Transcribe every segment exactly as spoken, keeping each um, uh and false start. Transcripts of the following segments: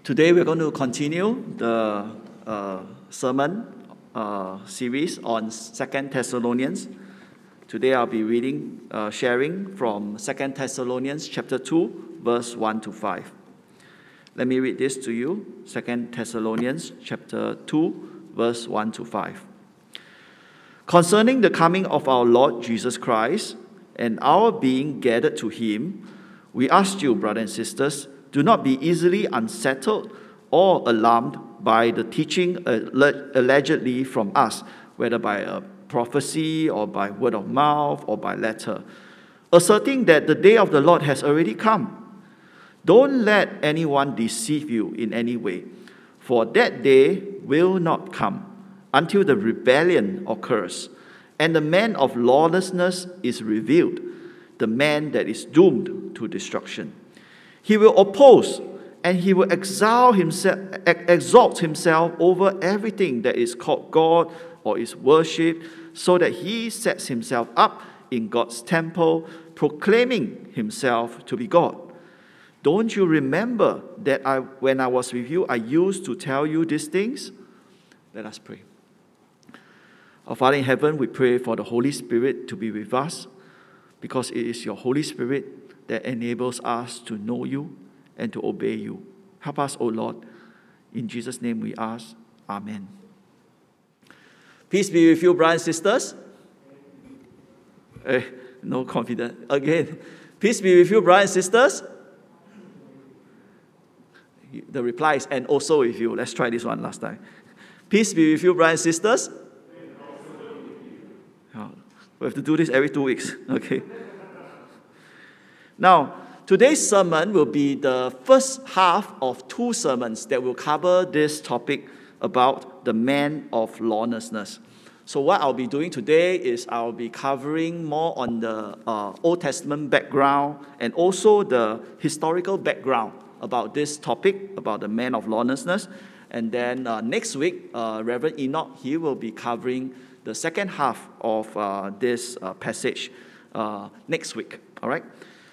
Today we're going to continue the uh, sermon uh, series on Second Thessalonians. Today I'll be reading, uh, sharing from Second Thessalonians chapter two, verse one to five. Let me read this to you. Second Thessalonians chapter two, verse one to five. Concerning the coming of our Lord Jesus Christ and our being gathered to him, we ask you, brothers and sisters, do not be easily unsettled or alarmed by the teaching allegedly from us, whether by a prophecy or by word of mouth or by letter, asserting that the day of the Lord has already come. Don't let anyone deceive you in any way, for that day will not come until the rebellion occurs, and the man of lawlessness is revealed, the man that is doomed to destruction. He will oppose and he will exalt himself, exalt himself over everything that is called God or is worshipped, so that he sets himself up in God's temple, proclaiming himself to be God. Don't you remember that I, when I was with you, I used to tell you these things? Let us pray. Our Father in heaven, we pray for the Holy Spirit to be with us, because it is your Holy Spirit that enables us to know you and to obey you. Help us, O Lord. In Jesus' name we ask. Amen. Peace be with you, brothers and sisters. Eh, no confidence. Again. Peace be with you, brothers and sisters. The reply is, and also with you. Let's try this one last time. Peace be with you, brothers and sisters. Oh, we have to do this every two weeks. Okay. Now, today's sermon will be the first half of two sermons that will cover this topic about the man of lawlessness. So what I'll be doing today is I'll be covering more on the uh, Old Testament background and also the historical background about this topic, about the man of lawlessness. And then uh, next week, uh, Reverend Enoch, he will be covering the second half of uh, this uh, passage uh, next week. All right?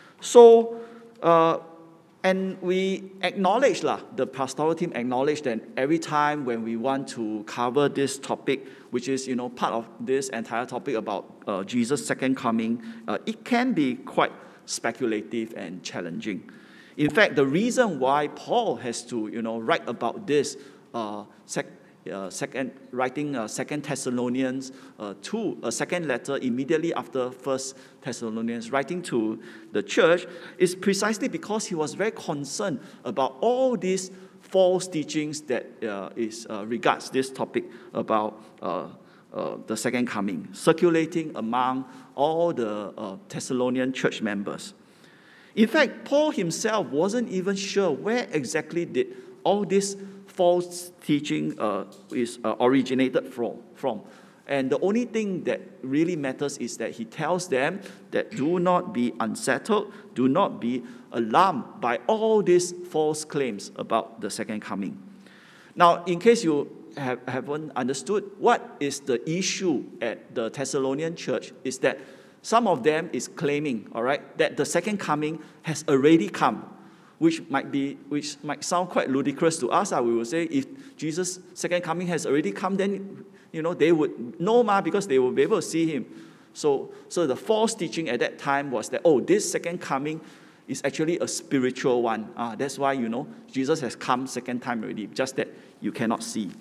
So, uh, and we acknowledge, lah, the pastoral team acknowledge that every time when we want to cover this topic, which is, you know, part of this entire topic about uh, Jesus' second coming, uh, it can be quite speculative and challenging. In fact, the reason why Paul has to, you know, write about this uh, sec- Uh, second, writing uh, Second Thessalonians uh, two, a second letter immediately after First Thessalonians, writing to the church, is precisely because he was very concerned about all these false teachings that uh, is uh, regards this topic about uh, uh, the second coming, circulating among all the uh, Thessalonian church members. In fact, Paul himself wasn't even sure where exactly did all this false teaching uh, is uh, originated from, from. And the only thing that really matters is that he tells them that do not be unsettled, do not be alarmed by all these false claims about the second coming. Now, in case you have, haven't understood, what is the issue at the Thessalonian church is that some of them is claiming, all right, that the second coming has already come. Which might be, which might sound quite ludicrous to us. Uh, we will say, if Jesus' second coming has already come, then, you know, they would know, ma, because they will be able to see him. So, so the false teaching at that time was that, oh, this second coming is actually a spiritual one. Uh, that's why, you know, Jesus has come second time already, just that you cannot see.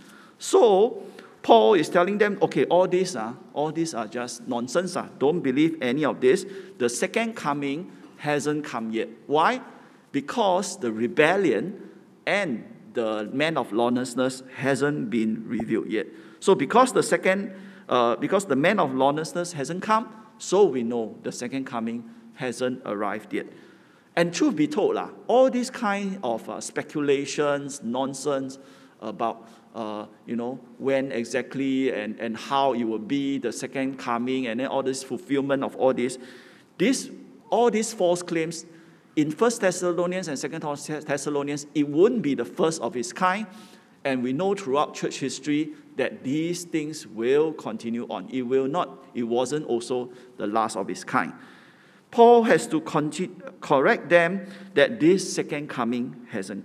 So, Paul is telling them, okay, all these, uh, all these are just nonsense. Uh. Don't believe any of this. The second coming hasn't come yet. Why? Because the rebellion and the man of lawlessness hasn't been revealed yet. So because the second, uh, because the man of lawlessness hasn't come, so we know the second coming hasn't arrived yet. And truth be told, lah, all these kind of uh, speculations, nonsense about, uh, you know, when exactly and, and how it will be, the second coming, and then all this fulfillment of all this, this all these false claims, in First Thessalonians and Second Thessalonians, it wouldn't be the first of its kind. And we know throughout church history that these things will continue on. It will not, it wasn't also the last of its kind. Paul has to continue, correct them that this second coming hasn't come.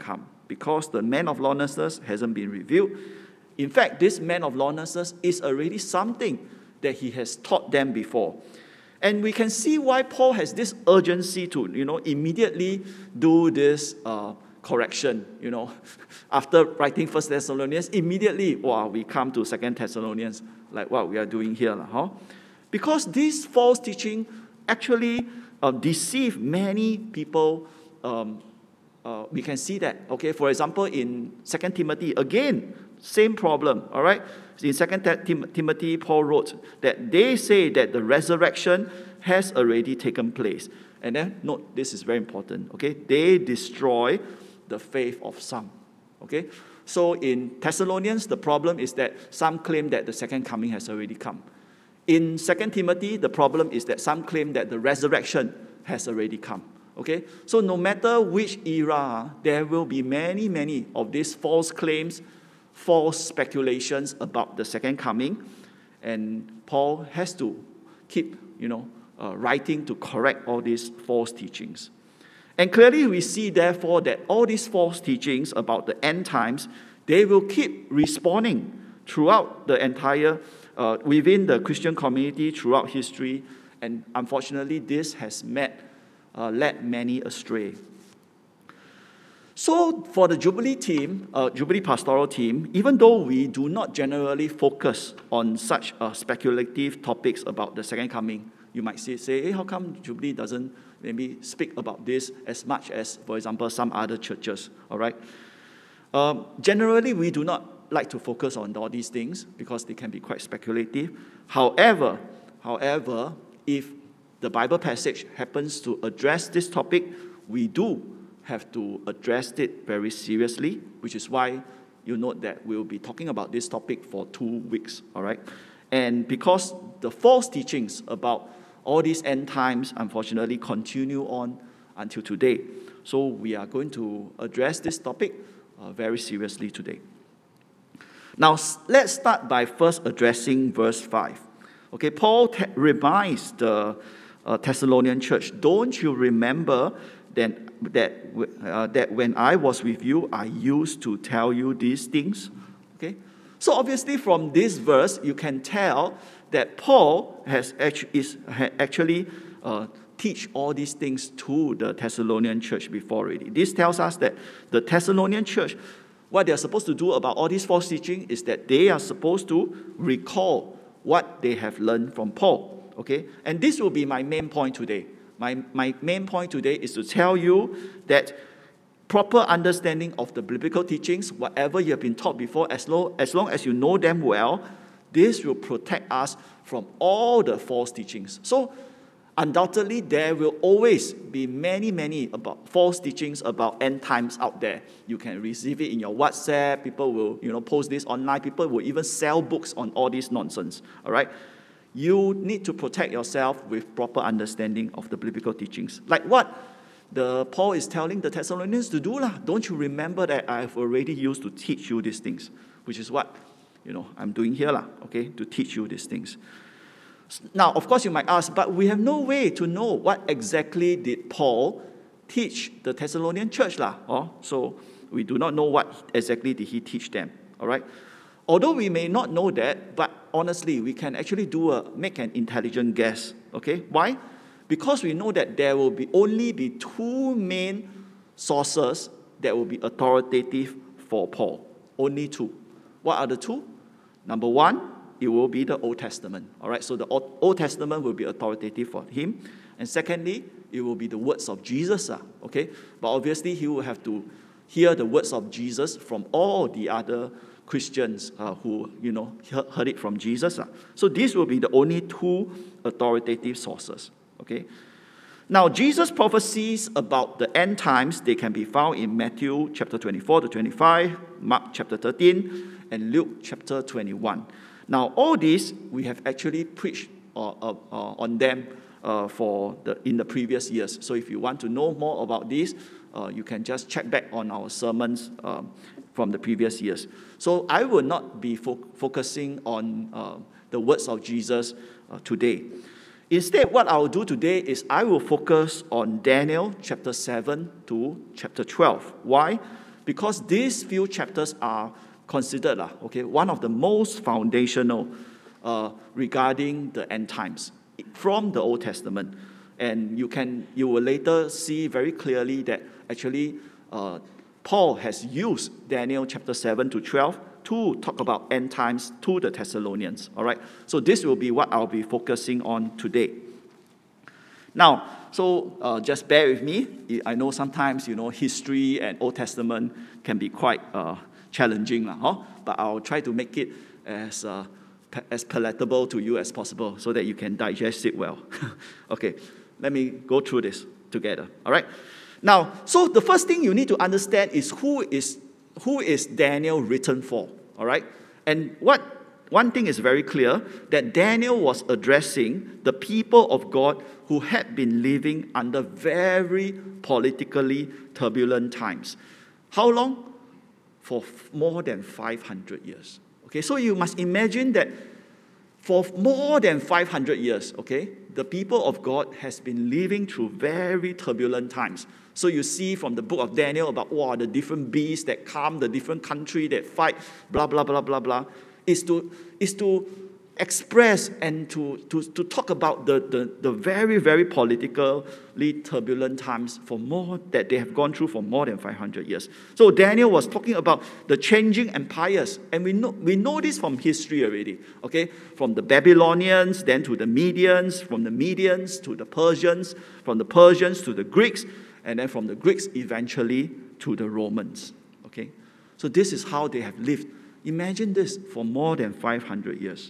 because the man of lawlessness hasn't been revealed. In fact, this man of lawlessness is already something that he has taught them before. And we can see why Paul has this urgency to, you know, immediately do this uh, correction, you know. After writing First Thessalonians, immediately, wow, we come to Second Thessalonians, like what we are doing here. Huh? Because this false teaching actually uh, deceive many people. Um, uh, we can see that, okay. For example, in Second Timothy, again, same problem, all right. In Second Timothy, Paul wrote that they say that the resurrection has already taken place. And then, note, this is very important, okay. They destroy the faith of some, okay. So in Thessalonians, the problem is that some claim that the second coming has already come. In Second Timothy, the problem is that some claim that the resurrection has already come. Okay? So no matter which era, there will be many, many of these false claims, false speculations about the second coming. And Paul has to keep, you know, uh, writing to correct all these false teachings. And clearly we see, therefore, that all these false teachings about the end times, they will keep respawning throughout the entire Uh, within the Christian community throughout history, and unfortunately this has met, uh, led many astray. So for the Jubilee team, uh, Jubilee pastoral team, even though we do not generally focus on such uh, speculative topics about the second coming, you might say, say, hey, how come Jubilee doesn't maybe speak about this as much as, for example, some other churches, all right? Um, generally, we do not like to focus on all these things because they can be quite speculative. However, however, if the Bible passage happens to address this topic, we do have to address it very seriously, which is why you note that we'll be talking about this topic for two weeks, all right? And because the false teachings about all these end times, unfortunately, continue on until today. So we are going to address this topic uh, very seriously today. Now, let's start by first addressing verse five. Okay, Paul te- reminds the uh, Thessalonian church, don't you remember that, that, uh, that when I was with you, I used to tell you these things? Okay, so obviously from this verse, you can tell that Paul has actually, is, ha actually uh, teach all these things to the Thessalonian church before already. This tells us that the Thessalonian church, what they are supposed to do about all these false teaching is that they are supposed to recall what they have learned from Paul. Okay? And this will be my main point today. My, my main point today is to tell you that proper understanding of the biblical teachings, whatever you have been taught before, as long, as long as you know them well, this will protect us from all the false teachings. So, undoubtedly, there will always be many, many about false teachings about end times out there. You can receive it in your WhatsApp. People will, you know, post this online. People will even sell books on all this nonsense. All right, you need to protect yourself with proper understanding of the biblical teachings. Like what the Paul is telling the Thessalonians to do lah. Don't you remember that I've already used to teach you these things, which is what, you know, I'm doing here lah. Okay, to teach you these things. Now, of course, you might ask, but we have no way to know what exactly did Paul teach the Thessalonian church lah. Oh, so we do not know what exactly did he teach them. All right. Although we may not know that, but honestly, we can actually do a make an intelligent guess. Okay, why? Because we know that there will be only be two main sources that will be authoritative for Paul. Only two. What are the two? Number one, it will be the Old Testament. All right, so the Old Testament will be authoritative for him. And secondly, it will be the words of Jesus. Uh, okay, but obviously he will have to hear the words of Jesus from all the other Christians uh, who, you know, heard it from Jesus. Uh. So these will be the only two authoritative sources. Okay. Now, Jesus' prophecies about the end times, they can be found in Matthew chapter twenty-four to twenty-five, Mark chapter thirteen, and Luke chapter twenty-one. Now, all these, we have actually preached uh, uh, uh, on them uh, for the, in the previous years. So if you want to know more about this, uh, you can just check back on our sermons um, from the previous years. So I will not be fo focusing on uh, the words of Jesus uh, today. Instead, what I will do today is I will focus on Daniel chapter seven to chapter twelve. Why? Because these few chapters are considered uh, okay, one of the most foundational uh, regarding the end times from the Old Testament. And you can you will later see very clearly that actually uh, Paul has used Daniel chapter seven to twelve to talk about end times to the Thessalonians. All right. So this will be what I'll be focusing on today. Now, so uh, just bear with me. I know sometimes you know history and Old Testament can be quite uh, challenging, huh? But I'll try to make it as uh, as palatable to you as possible so that you can digest it well. Okay. Let me go through this together, all right? Now, so the first thing you need to understand is who is who is Daniel written for, all right? And what one thing is very clear, that Daniel was addressing the people of God who had been living under very politically turbulent times. How long? For more than five hundred years. Okay, so you must imagine that for more than five hundred years, okay, the people of God has been living through very turbulent times. So you see from the book of Daniel about wow, the different beasts that come, the different country that fight, blah, blah, blah, blah, blah, is to, is to express and to, to, to talk about the, the, the very, very politically turbulent times for more that they have gone through for more than five hundred years. So Daniel was talking about the changing empires, and we know, we know this from history already, okay? From the Babylonians, then to the Medians, from the Medians to the Persians, from the Persians to the Greeks, and then from the Greeks eventually to the Romans, okay? So this is how they have lived. Imagine this for more than five hundred years.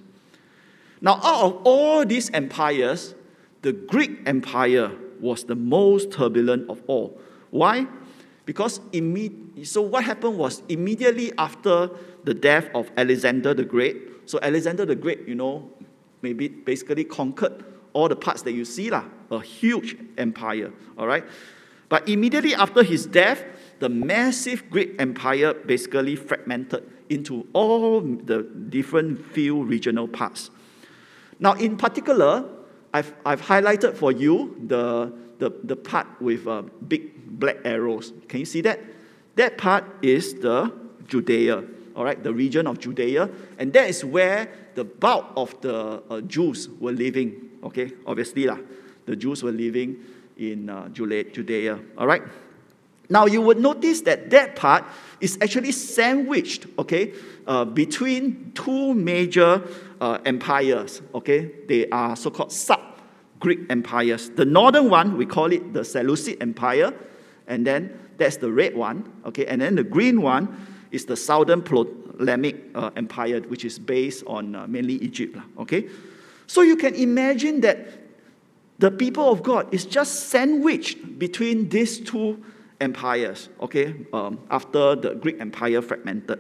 Now, out of all these empires, the Greek Empire was the most turbulent of all. Why? Because, imme- so what happened was immediately after the death of Alexander the Great, so Alexander the Great, you know, maybe basically conquered all the parts that you see, lah, a huge empire, all right? But immediately after his death, the massive Greek Empire basically fragmented into all the different few regional parts. Now, in particular, I've, I've highlighted for you the, the, the part with uh, big black arrows. Can you see that? That part is the Judea, all right, the region of Judea. And that is where the bulk of the uh, Jews were living, okay? Obviously, lah, the Jews were living in uh, Judea, all right? Now, you would notice that that part is actually sandwiched, okay, uh, between two major uh, empires, okay? They are so-called sub-Greek empires. The northern one, we call it the Seleucid Empire, and then that's the red one, okay? And then the green one is the southern Ptolemaic uh, Empire, which is based on uh, mainly Egypt, okay? So you can imagine that the people of God is just sandwiched between these two empires, okay, um, after the Greek Empire fragmented.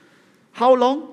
How long?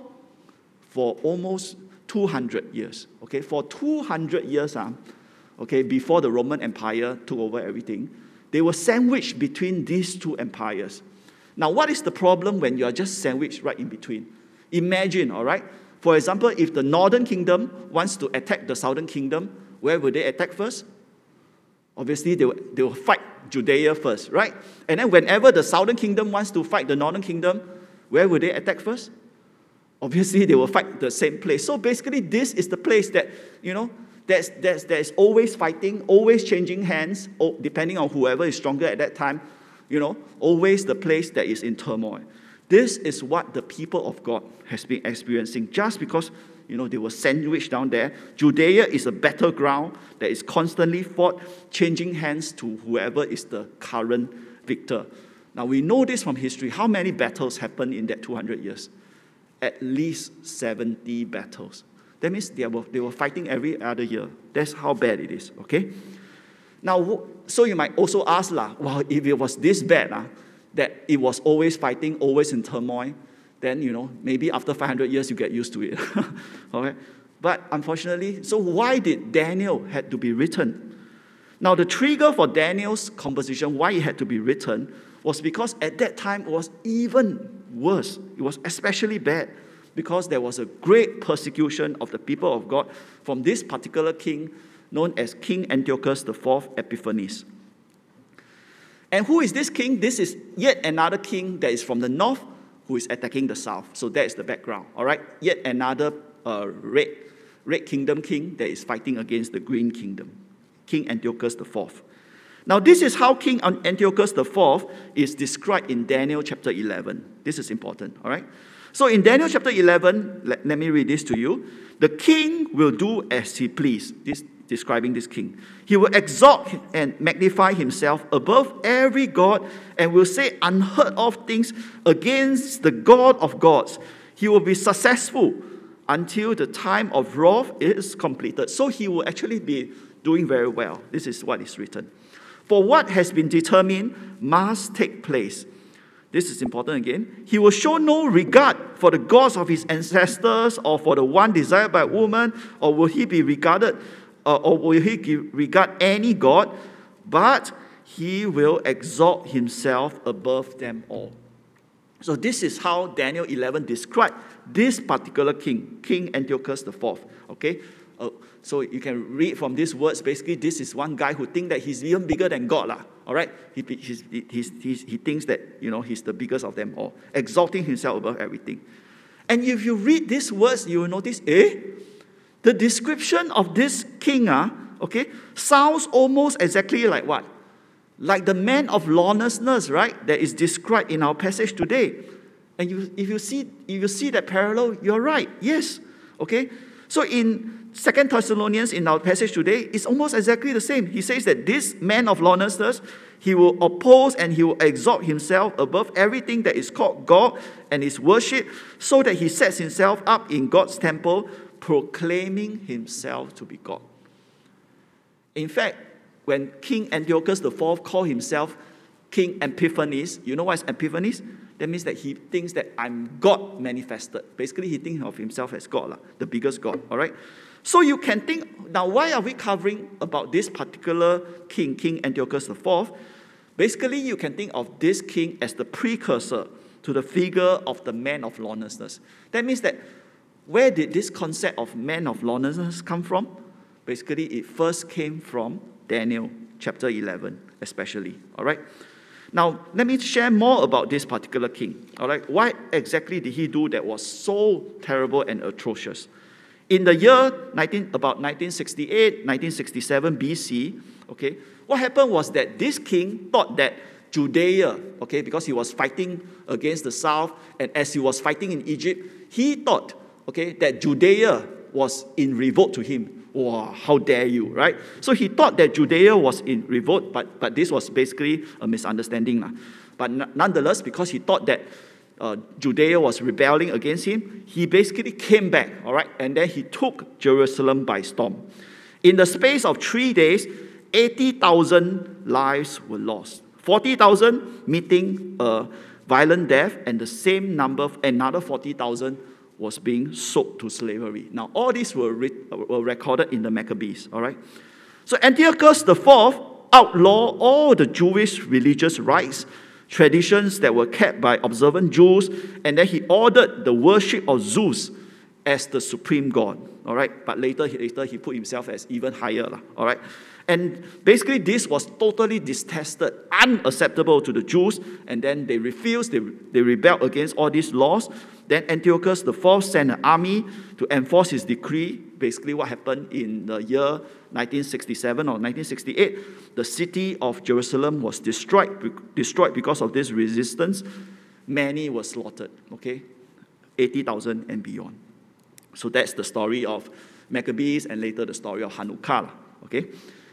For almost two hundred years, okay? For two hundred years, uh, okay, before the Roman Empire took over everything, they were sandwiched between these two empires. Now, what is the problem when you are just sandwiched right in between? Imagine, all right? For example, if the northern kingdom wants to attack the southern kingdom, where will they attack first? Obviously, they will, they will fight Judea first, right? And then whenever the southern kingdom wants to fight the northern kingdom, where will they attack first? Obviously, they will fight the same place. So basically, this is the place that, you know, that's, that's, that's always fighting, always changing hands, depending on whoever is stronger at that time, you know, always the place that is in turmoil. This is what the people of God has been experiencing just because, you know, they were sandwiched down there. Judea is a battleground that is constantly fought, changing hands to whoever is the current victor. Now, we know this from history. How many battles happened in that two hundred years? At least seventy battles. That means they were, they were fighting every other year. That's how bad it is, okay? Now, so you might also ask, lah, well, if it was this bad, lah, that it was always fighting, always in turmoil, then, you know, maybe after five hundred years, you get used to it. Okay? But unfortunately, so why did Daniel had to be written? Now, the trigger for Daniel's composition, why it had to be written, was because at that time it was even worse. It was especially bad because there was a great persecution of the people of God from this particular king known as King Antiochus the fourth Epiphanes. And who is this king? This is yet another king that is from the north who is attacking the south. So that is the background, all right? Yet another uh, red, red kingdom king that is fighting against the green kingdom, King Antiochus the fourth. Now, this is how King Antiochus the fourth is described in Daniel chapter eleven. This is important, all right? So in Daniel chapter eleven, let, let me read this to you. The king will do as he please. This describing this king. He will exalt and magnify himself above every god and will say unheard of things against the God of gods. He will be successful until the time of wrath is completed. So he will actually be doing very well. This is what is written. For what has been determined must take place. This is important again. He will show no regard for the gods of his ancestors or for the one desired by a woman, or will he be regarded Uh, or will he give, regard any god, but he will exalt himself above them all. So this is how Daniel eleven described this particular king, King Antiochus the fourth. Okay, uh, so you can read from these words. Basically, this is one guy who thinks that he's even bigger than God, lah. All right, he he's, he's, he's, he thinks that you know he's the biggest of them all, exalting himself above everything. And if you read these words, you will notice, eh? The description of this king, uh, okay, sounds almost exactly like what? Like the man of lawlessness, right? That is described in our passage today. And you, if you see, if you see that parallel, you're right. Yes, okay. So in Second Thessalonians, in our passage today, it's almost exactly the same. He says that this man of lawlessness, he will oppose and he will exalt himself above everything that is called God and is worshipped, so that he sets himself up in God's temple, proclaiming himself to be God. In fact, when King Antiochus the fourth called himself King Epiphanes, you know what is Epiphanes? That means that he thinks that I'm God manifested. Basically, he thinks of himself as God, the biggest God, all right? So you can think, now why are we covering about this particular king, King Antiochus the fourth? Basically, you can think of this king as the precursor to the figure of the man of lawlessness. That means that where did this concept of man of lawlessness come from? Basically, it first came from Daniel chapter eleven, especially. All right. Now, let me share more about this particular king. All right. What exactly did he do that was so terrible and atrocious? In the year nineteen, about nineteen sixty-eight, nineteen sixty-seven B C, okay, what happened was that this king thought that Judea, okay, because he was fighting against the south, and as he was fighting in Egypt, he thought, okay, that Judea was in revolt to him. Wow, how dare you, right? So he thought that Judea was in revolt, but, but this was basically a misunderstanding. Lah. But n- nonetheless, because he thought that uh, Judea was rebelling against him, he basically came back, all right, and then he took Jerusalem by storm. In the space of three days, eighty thousand lives were lost. forty thousand meeting a violent death, and the same number, another forty thousand was being sold to slavery. Now, all these were, re- were recorded in the Maccabees, all right? So Antiochus the fourth outlawed all the Jewish religious rites, traditions that were kept by observant Jews, and then he ordered the worship of Zeus as the supreme god, all right? But later, later he put himself as even higher, all right? And basically, this was totally detested, unacceptable to the Jews, and then they refused, they, they rebelled against all these laws. Then Antiochus the fourth sent an army to enforce his decree. Basically, what happened in the year nineteen sixty-seven or nineteen sixty-eight, the city of Jerusalem was destroyed, destroyed because of this resistance. Many were slaughtered, okay? eighty thousand and beyond. So that's the story of Maccabees and later the story of Hanukkah, okay?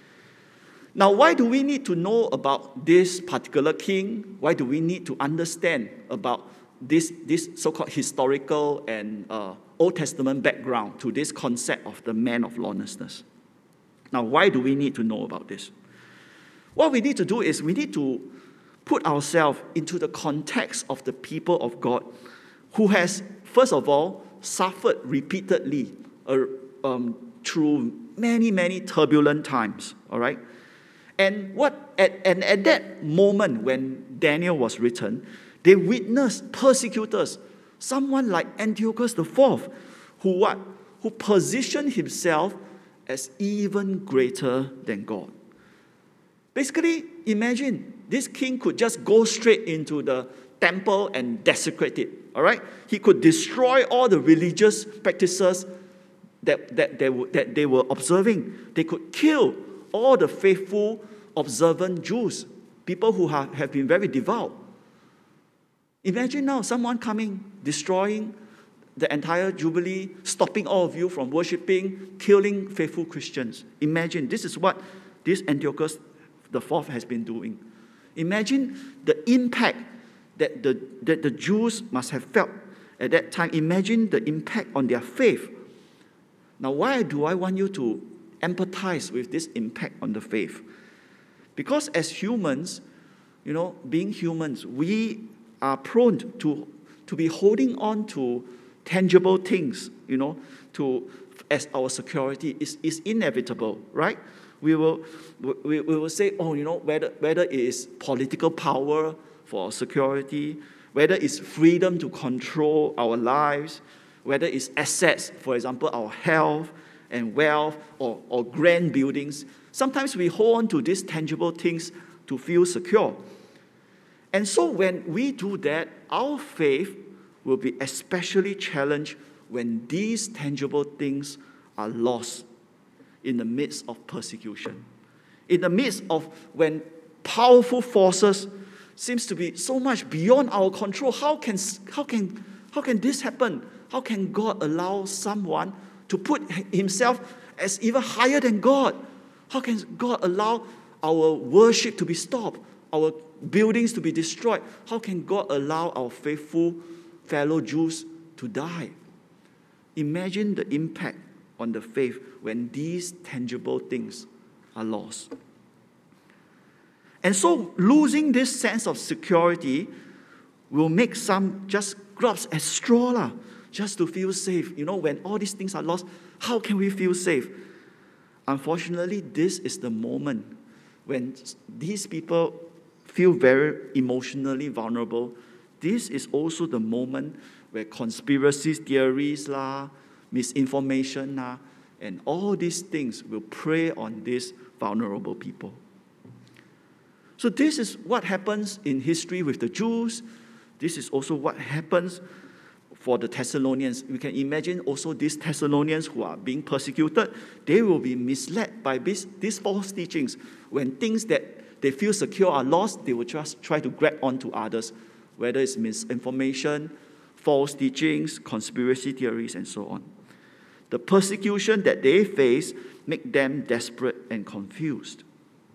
Now, why do we need to know about this particular king? Why do we need to understand about this, this so-called historical and uh, Old Testament background to this concept of the man of lawlessness? Now, why do we need to know about this? What we need to do is we need to put ourselves into the context of the people of God who has, first of all, suffered repeatedly uh, um, through many, many turbulent times, all right? And what at, and at that moment when Daniel was written, they witnessed persecutors, someone like Antiochus the fourth, who what? Who positioned himself as even greater than God. Basically, imagine this king could just go straight into the temple and desecrate it. All right? He could destroy all the religious practices that, that, they, were, that they were observing. They could kill all the faithful, observant Jews, people who have, have been very devout. Imagine now someone coming, destroying the entire Jubilee, stopping all of you from worshiping, killing faithful Christians. Imagine, this is what this Antiochus the Fourth has been doing. Imagine the impact that the, that the Jews must have felt at that time. Imagine the impact on their faith. Now, why do I want you to empathize with this impact on the faith? Because as humans, you know, being humans, we are prone to, to be holding on to tangible things, you know, to as our security is, is inevitable, right? We will, we, we will say, oh, you know, whether, whether it is political power for security, whether it's freedom to control our lives, whether it's assets, for example, our health and wealth, or, or grand buildings. Sometimes we hold on to these tangible things to feel secure. And so when we do that, our faith will be especially challenged when these tangible things are lost in the midst of persecution. In the midst of when powerful forces seems to be so much beyond our control. How can, how can, how can this happen? How can God allow someone to put himself as even higher than God? How can God allow our worship to be stopped, our buildings to be destroyed? How can God allow our faithful fellow Jews to die? Imagine the impact on the faith when these tangible things are lost. And so losing this sense of security will make some just grasp at straw, lah, just to feel safe. You know, when all these things are lost, how can we feel safe? Unfortunately, this is the moment when these people feel very emotionally vulnerable. This is also the moment where conspiracy theories, lah, misinformation, lah, and all these things will prey on these vulnerable people. So this is what happens in history with the Jews. This is also what happens for the Thessalonians. We can imagine also these Thessalonians who are being persecuted, they will be misled by this, these false teachings. When things that they feel secure are lost, they will just try to grab onto others, whether it's misinformation, false teachings, conspiracy theories, and so on. The persecution that they face make them desperate and confused.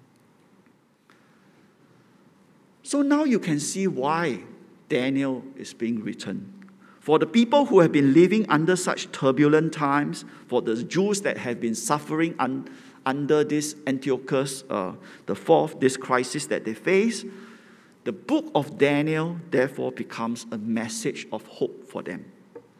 So now you can see why Daniel is being written. For the people who have been living under such turbulent times, for the Jews that have been suffering un, under this Antiochus, uh, the fourth, this crisis that they face, the book of Daniel therefore becomes a message of hope for them.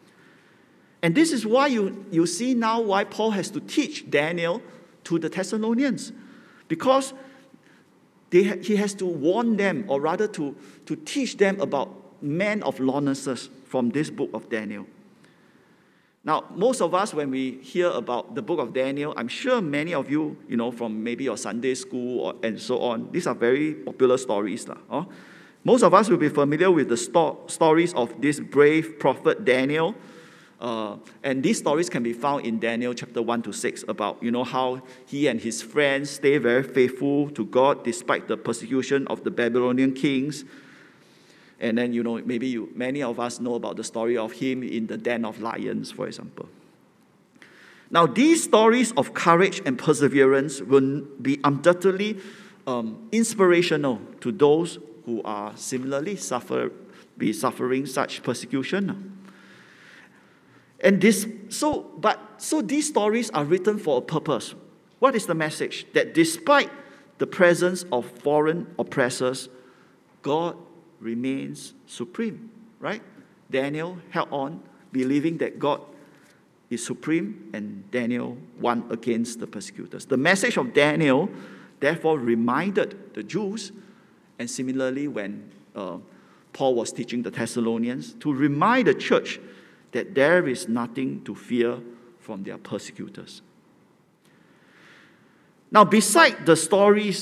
And this is why you, you see now why Paul has to teach Daniel to the Thessalonians. Because they, he has to warn them, or rather to, to teach them about men of lawlessness from this book of Daniel. Now, most of us, when we hear about the book of Daniel, I'm sure many of you, you know, from maybe your Sunday school or, and so on, these are very popular stories. Lah, oh? Most of us will be familiar with the sto- stories of this brave prophet Daniel. Uh, and these stories can be found in Daniel chapter one to six about, you know, how he and his friends stay very faithful to God despite the persecution of the Babylonian kings. And then, you know, maybe you, many of us know about the story of him in the den of lions, for example. Now, these stories of courage and perseverance will be undoubtedly um, inspirational to those who are similarly suffer, be suffering such persecution. And this, so, but, so these stories are written for a purpose. What is the message? That despite the presence of foreign oppressors, God remains supreme, right? Daniel held on, believing that God is supreme, and Daniel won against the persecutors. The message of Daniel, therefore, reminded the Jews, and similarly when uh, Paul was teaching the Thessalonians, to remind the church that there is nothing to fear from their persecutors. Now, beside the stories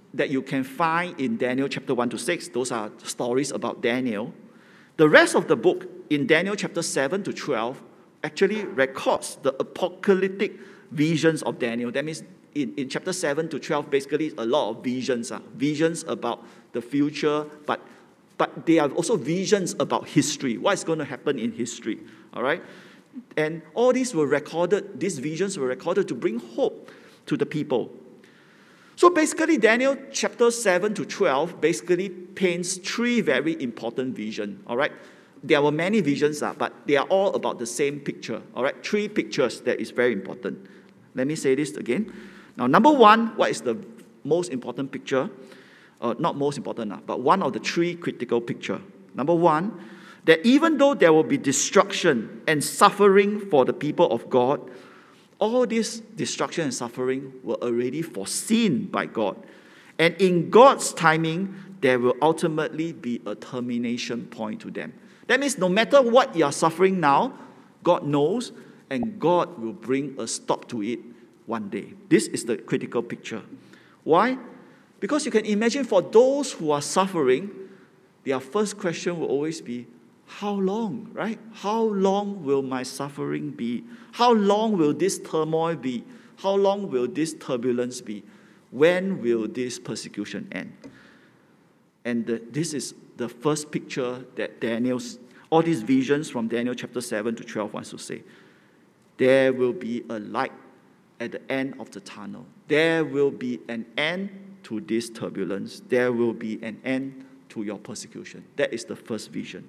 that you can find in Daniel chapter one to six, those are stories about Daniel. The rest of the book in Daniel chapter seven to twelve actually records the apocalyptic visions of Daniel. That means in, in chapter seven to twelve, basically a lot of visions, uh, visions about the future, but, but they are also visions about history, what is going to happen in history, all right? And all these were recorded, these visions were recorded to bring hope to the people. So basically, Daniel chapter seven to twelve basically paints three very important visions, all right? There were many visions, uh, but they are all about the same picture, all right? Three pictures that is very important. Let me say this again. Now, number one, what is the most important picture? Uh, not most important, uh, but one of the three critical picture. Number one, that even though there will be destruction and suffering for the people of God, all this destruction and suffering were already foreseen by God. And in God's timing, there will ultimately be a termination point to them. That means no matter what you are suffering now, God knows, and God will bring a stop to it one day. This is the critical picture. Why? Because you can imagine for those who are suffering, their first question will always be, how long, right? How long will my suffering be? How long will this turmoil be? How long will this turbulence be? When will this persecution end? And the, this is the first picture that Daniel's, all these visions from Daniel chapter seven to twelve wants to say. There will be a light at the end of the tunnel. There will be an end to this turbulence. There will be an end to your persecution. That is the first vision.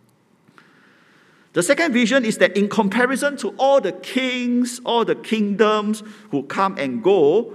The second vision is that in comparison to all the kings, all the kingdoms who come and go,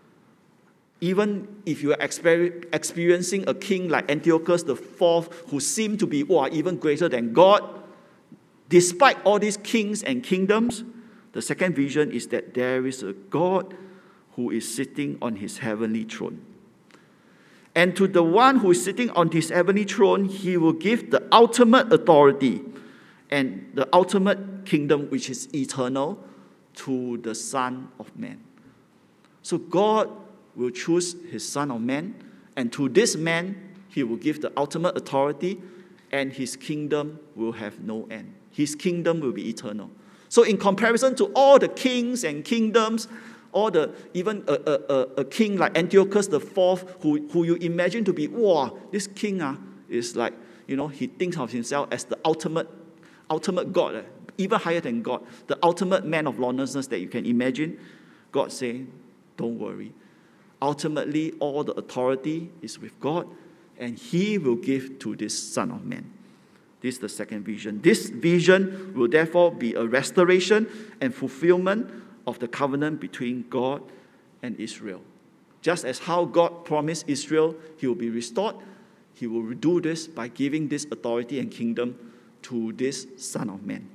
even if you are exper- experiencing a king like Antiochus the fourth, who seemed to be wow, even greater than God, despite all these kings and kingdoms, the second vision is that there is a God who is sitting on his heavenly throne. And to the one who is sitting on his heavenly throne, he will give the ultimate authority and the ultimate kingdom, which is eternal, to the Son of Man. So God will choose his Son of Man, and to this man, he will give the ultimate authority, and his kingdom will have no end. His kingdom will be eternal. So in comparison to all the kings and kingdoms, all the, even a, a, a, a king like Antiochus the fourth, who, who you imagine to be, wow, this king uh, is like, you know, he thinks of himself as the ultimate, ultimate God, uh, even higher than God, the ultimate man of lawlessness that you can imagine. God saying, don't worry. Ultimately, all the authority is with God, and he will give to this Son of Man. This is the second vision. This vision will therefore be a restoration and fulfillment of the covenant between God and Israel. Just as how God promised Israel he will be restored, he will do this by giving this authority and kingdom to this Son of Man.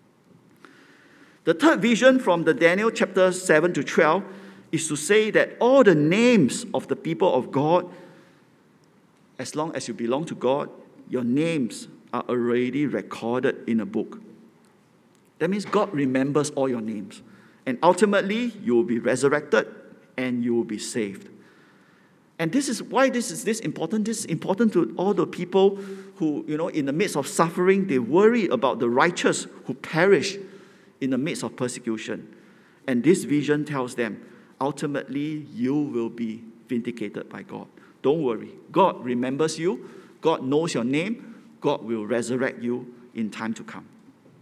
The third vision from the Daniel chapter seven to twelve is to say that all the names of the people of God, as long as you belong to God, your names are already recorded in a book. That means God remembers all your names. And ultimately, you will be resurrected and you will be saved. And this is why this is this important. This is important to all the people who, you know, in the midst of suffering, they worry about the righteous who perish in the midst of persecution. And this vision tells them, ultimately, you will be vindicated by God. Don't worry. God remembers you. God knows your name. God will resurrect you in time to come.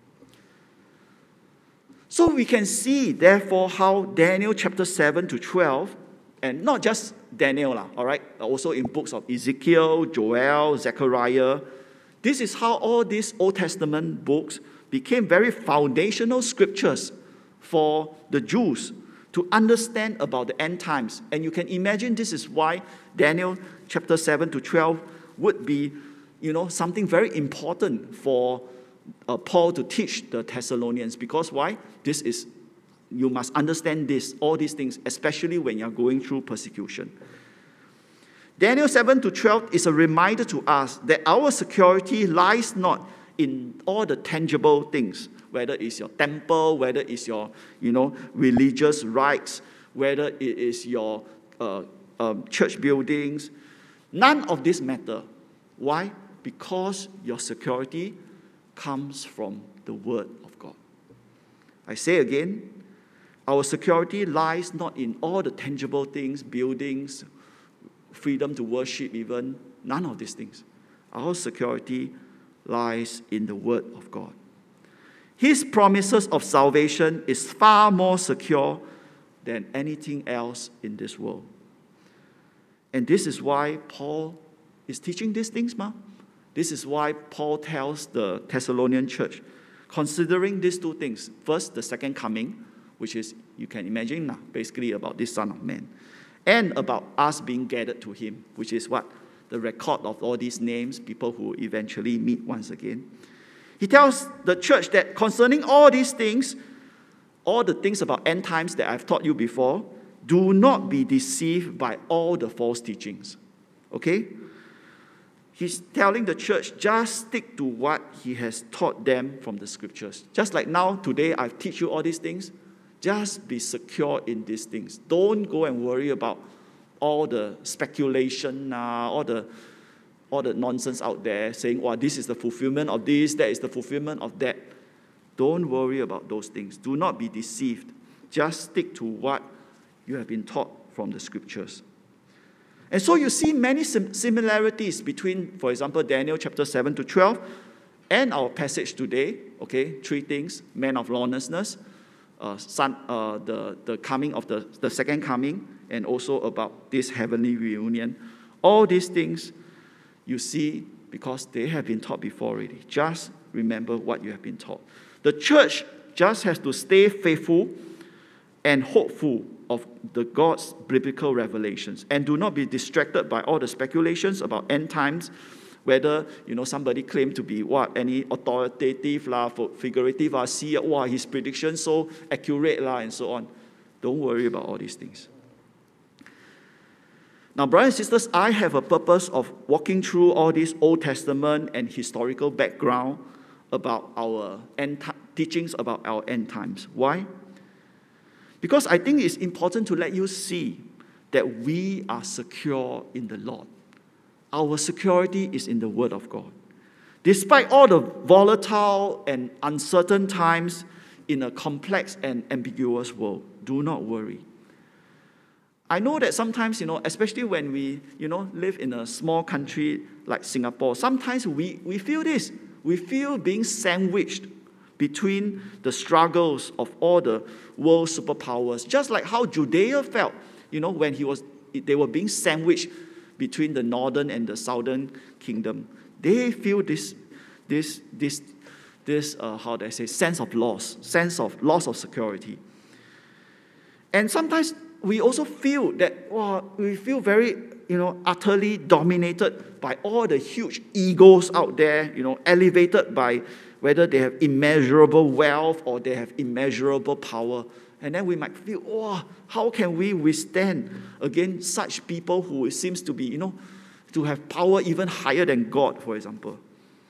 So we can see, therefore, how Daniel chapter seven to twelve, and not just Daniel, all right, also in books of Ezekiel, Joel, Zechariah, this is how all these Old Testament books became very foundational scriptures for the Jews to understand about the end times. And you can imagine this is why Daniel chapter seven to twelve would be, you know, something very important for uh, Paul to teach the Thessalonians. Because why? This is, you must understand this, all these things, especially when you're going through persecution. Daniel seven to twelve is a reminder to us that our security lies not in all the tangible things, whether it's your temple, whether it's your, you know, religious rites, whether it is your uh, um, church buildings. None of this matter. Why? Because your security comes from the Word of God. I say again, our security lies not in all the tangible things, buildings, freedom to worship even, none of these things. Our security lies in the Word of God. His promises of salvation is far more secure than anything else in this world. And this is why Paul is teaching these things, ma. This is why Paul tells the Thessalonian church, considering these two things. First, the second coming, which is, you can imagine now, basically about this Son of Man. And about us being gathered to him, which is what? The record of all these names, people who eventually meet once again. He tells the church that concerning all these things, all the things about end times that I've taught you before, do not be deceived by all the false teachings. Okay? He's telling the church, just stick to what he has taught them from the scriptures. Just like now, today, I've teach you all these things. Just be secure in these things. Don't go and worry about all the speculation, uh, all the all the nonsense out there saying, "Wow, this is the fulfillment of this, that is the fulfillment of that." Don't worry about those things. Do not be deceived. Just stick to what you have been taught from the scriptures. And so you see many sim- similarities between, for example, Daniel chapter seven to twelve and our passage today. Okay, three things: man of lawlessness, uh, son, uh, the, the coming of the, the second coming, and also about this heavenly reunion. All these things you see because they have been taught before already. Just remember what you have been taught. The church just has to stay faithful and hopeful of the God's biblical revelations, and do not be distracted by all the speculations about end times, whether, you know, somebody claimed to be what, any authoritative la, figurative la, see, wow, his prediction so accurate la, and so on. Don't worry about all these things. Now, brothers and sisters, I have a purpose of walking through all this Old Testament and historical background about our end t- teachings about our end times. Why? Because I think it's important to let you see that we are secure in the Lord. Our security is in the Word of God. Despite all the volatile and uncertain times in a complex and ambiguous world, do not worry. I know that sometimes, you know, especially when we, you know, live in a small country like Singapore, sometimes we, we feel this. We feel being sandwiched between the struggles of all the world superpowers, just like how Judea felt, you know, when he was, they were being sandwiched between the northern and the southern kingdom. They feel this, this, this, this, uh, how do I say, sense of loss, sense of loss of security. And sometimes we also feel that, wow, we feel very, you know, utterly dominated by all the huge egos out there, you know, elevated by whether they have immeasurable wealth or they have immeasurable power. And then we might feel, oh, how can we withstand against such people who seems to be, you know, to have power even higher than God, for example.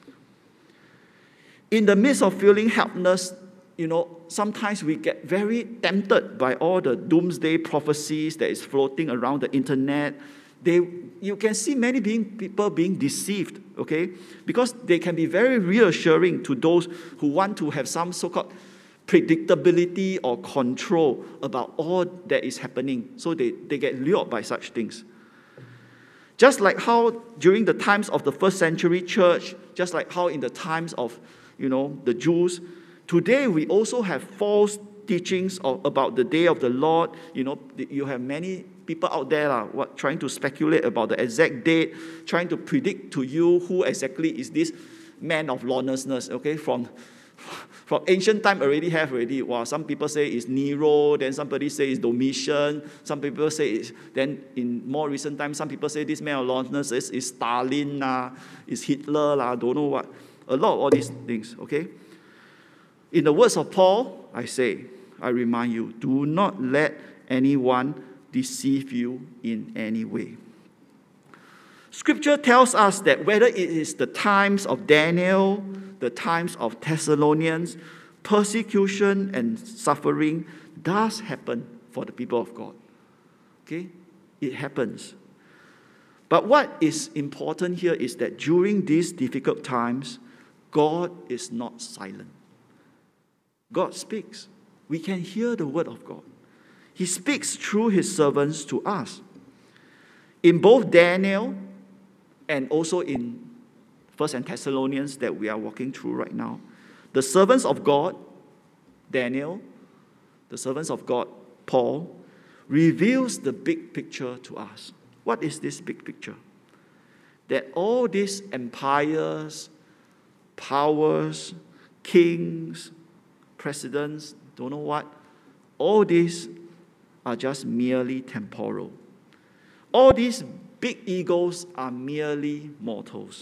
In the midst of feeling helpless, you know, sometimes we get very tempted by all the doomsday prophecies that is floating around the internet. They, you can see many being, people being deceived, okay? Because they can be very reassuring to those who want to have some so-called predictability or control about all that is happening. So they, they get lured by such things. Just like how during the times of the first century church, just like how in the times of, you know, the Jews, today we also have false teachings of, about the day of the Lord. You know, you have many people out there uh, what, trying to speculate about the exact date, trying to predict to you who exactly is this man of lawlessness, okay, from, from ancient time already have already. Wow, some people say it's Nero, then somebody say it's Domitian, some people say it's, then in more recent times, some people say this man of lawlessness is, is Stalin, uh, is Hitler, uh, don't know what. A lot of all these things, okay? In the words of Paul, I say, I remind you, do not let anyone deceive you in any way. Scripture tells us that whether it is the times of Daniel, the times of Thessalonians, persecution and suffering does happen for the people of God. Okay? It happens. But what is important here is that during these difficult times, God is not silent. God speaks. We can hear the word of God. He speaks through his servants to us. In both Daniel and also in First and Thessalonians that we are walking through right now, the servants of God, Daniel, the servants of God, Paul, reveals the big picture to us. What is this big picture? That all these empires, powers, kings, presidents, don't know what, all these are just merely temporal. All these big egos are merely mortals.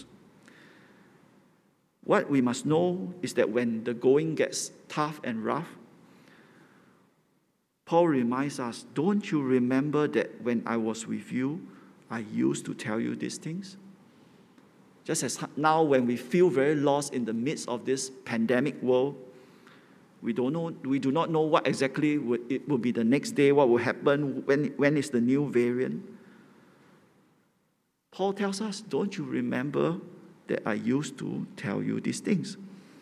What we must know is that when the going gets tough and rough, Paul reminds us, don't you remember that when I was with you, I used to tell you these things? Just as now when we feel very lost in the midst of this pandemic world, we don't know, we do not know what exactly would, it will be the next day, what will happen, when, when is the new variant. Paul tells us, don't you remember that I used to tell you these things?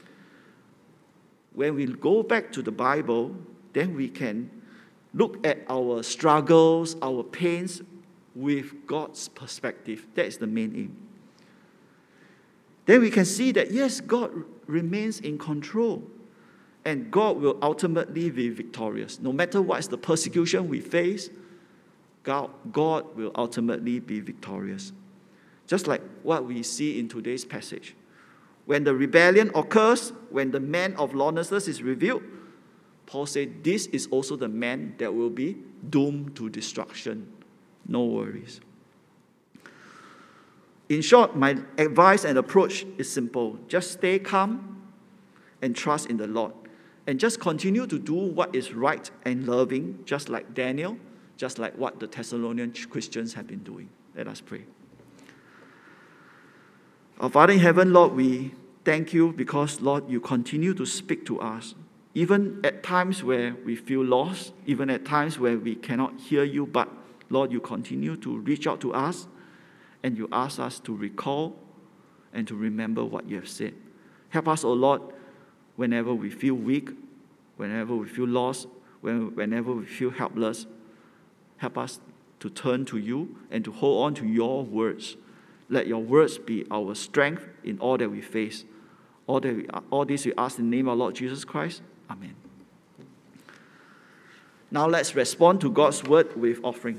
When we go back to the Bible, then we can look at our struggles, our pains with God's perspective. That is the main aim. Then we can see that, yes, God remains in control. And God will ultimately be victorious. No matter what is the persecution we face, God, God will ultimately be victorious. Just like what we see in today's passage. When the rebellion occurs, when the man of lawlessness is revealed, Paul said, this is also the man that will be doomed to destruction. No worries. In short, my advice and approach is simple. Just stay calm and trust in the Lord. And just continue to do what is right and loving, just like Daniel, just like what the Thessalonian Christians have been doing. Let us pray. Our Father in heaven, Lord, we thank you because, Lord, you continue to speak to us. Even at times where we feel lost, even at times where we cannot hear you, but, Lord, you continue to reach out to us and you ask us to recall and to remember what you have said. Help us, O Lord, whenever we feel weak, whenever we feel lost, when, whenever we feel helpless, help us to turn to you and to hold on to your words. Let your words be our strength in all that we face. All, that we, all this we ask in the name of our Lord Jesus Christ. Amen. Now let's respond to God's word with offering.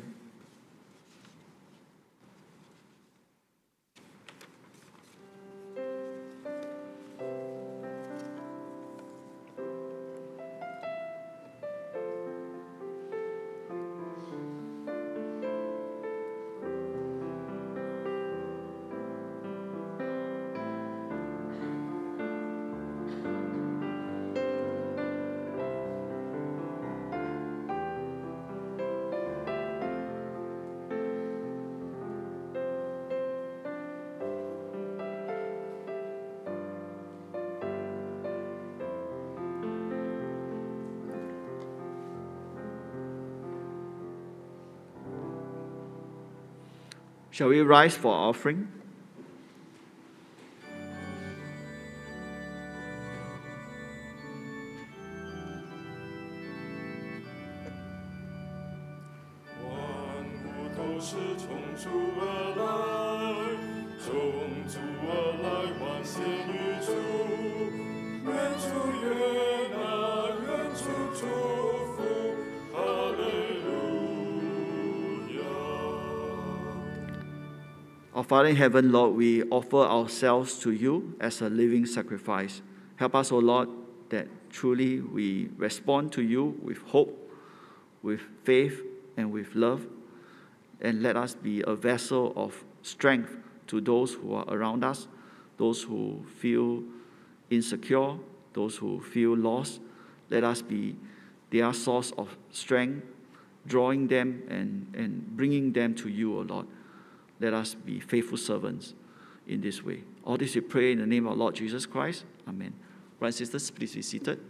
Shall we rise for our offering? Our Father in heaven, Lord, we offer ourselves to you as a living sacrifice. Help us, O Lord, that truly we respond to you with hope, with faith, and with love. And let us be a vessel of strength to those who are around us, those who feel insecure, those who feel lost. Let us be their source of strength, drawing them and, and bringing them to you, O Lord. Let us be faithful servants in this way. All this we pray in the name of our Lord Jesus Christ. Amen. Brothers and sisters, please be seated.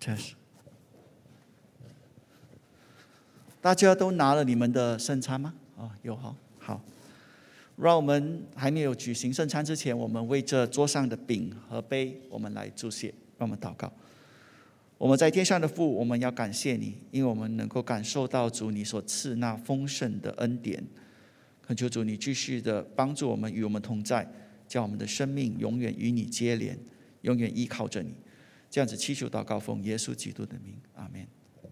test。大家都拿了你们的圣餐吗？哦，有哈，好。让我们还没有举行圣餐之前，我们为这桌上的饼和杯，我们来祝谢，让我们祷告。我们在天上的父，我们要感谢你，因为我们能够感受到主你所赐那丰盛的恩典。恳求主你继续的帮助我们，与我们同在，叫我们的生命永远与你接连，永远依靠着你。这样子祈求祷告，奉耶稣基督的名，阿们。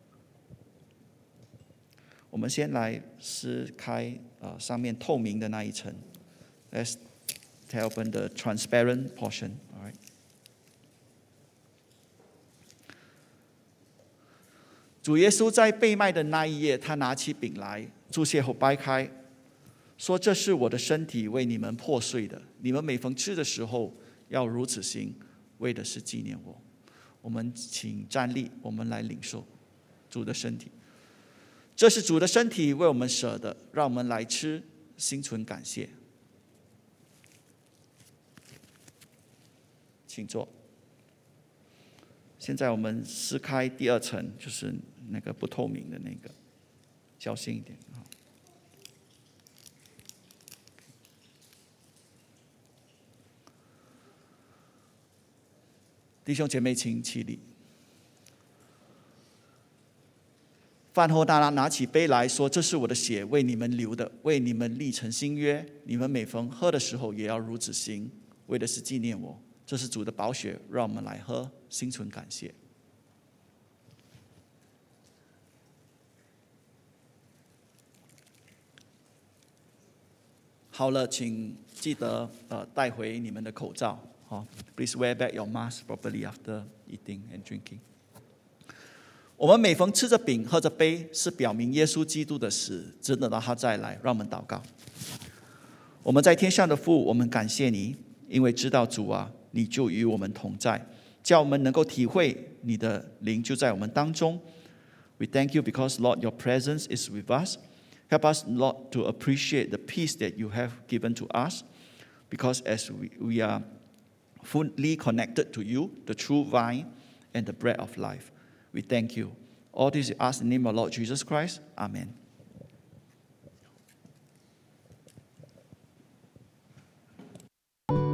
我们先来撕开、呃、上面透明的那一层。Let's tear open the transparent portion. All right. 主耶稣在被卖的那一夜，他拿起饼来，祝谢后掰开，说：“这是我的身体，为你们破碎的。你们每逢吃的时候，要如此行，为的是纪念我。”我们请站立，我们来领受主的身体。这是主的身体，为我们舍的，让我们来吃，心存感谢。请坐。现在我们撕开第二层，就是那个不透明的那个，小心一点。弟兄姐妹，请起立。饭后，大家拿起杯来说：“这是我的血，为你们流的，为你们立成新约。你们每逢喝的时候，也要如此行，为的是纪念我。”这是主的宝血，让我们来喝，心存感谢。好了，请记得呃带回你们的口罩。好 ，Please wear back your mask properly after eating and drinking。我们每逢吃着饼、喝着杯，是表明耶稣基督的死，直等到他再来。让我们祷告。我们在天上的父，我们感谢你，因为知道主啊，你就与我们同在，叫我们能够体会你的灵就在我们当中。We thank you because, Lord, your presence is with us. Help us, Lord, to appreciate the peace that you have given to us, because as we, we are fully connected to you, the true vine and the bread of life. We thank you. All this we ask in the name of Lord Jesus Christ. Amen.